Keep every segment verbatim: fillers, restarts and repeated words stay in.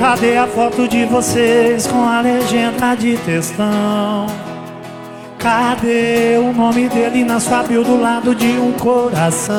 Cadê a foto de vocês com a legenda de textão? Cadê o nome dele na sua bio do lado de um coração?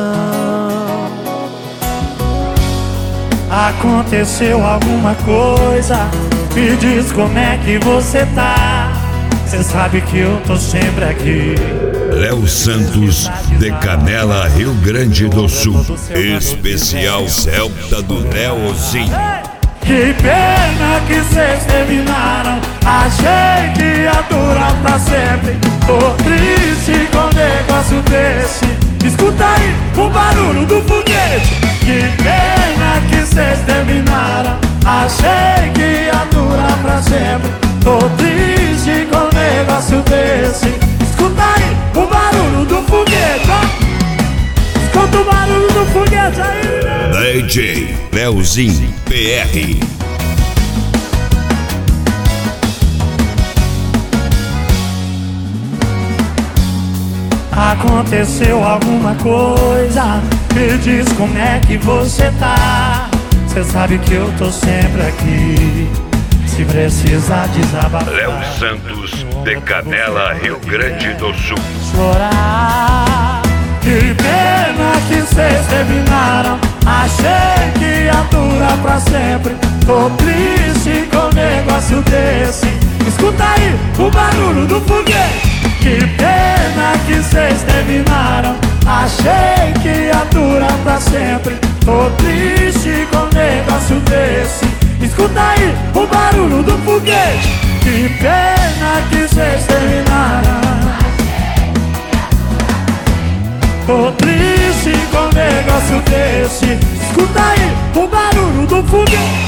Aconteceu alguma coisa? Me diz como é que você tá. Cê sabe que eu tô sempre aqui. Léo Santos, de Canela, Rio Grande do Sul. Especial Celta do Léozinho. Que pena que cês terminaram. Achei que ia durar pra sempre. Tô triste com um negócio desse. Escuta aí o barulho do foguete. Que pena que cês terminaram. Achei que ia durar pra sempre. Tô triste com um negócio desse. Escuta aí o barulho do foguete, ó. Escuta o barulho do foguete aí. D J Léozinho P R. Aconteceu alguma coisa? Me diz como é que você tá. Cê sabe que eu tô sempre aqui. Se precisar desabafar. Léo Santos, de Canela, Rio Grande do Sul. Chorar. Que pena que cês terminaram. Achei que ia durar pra sempre. Tô triste com um negócio desse. Escuta aí o barulho do foguete. Que pena que cês terminaram. Achei que ia durar pra sempre. Tô triste com um negócio desse. Escuta aí o barulho do foguete. Que pena que cês terminaram. Tô triste com um negócio desse. Escuta aí o barulho do foguete.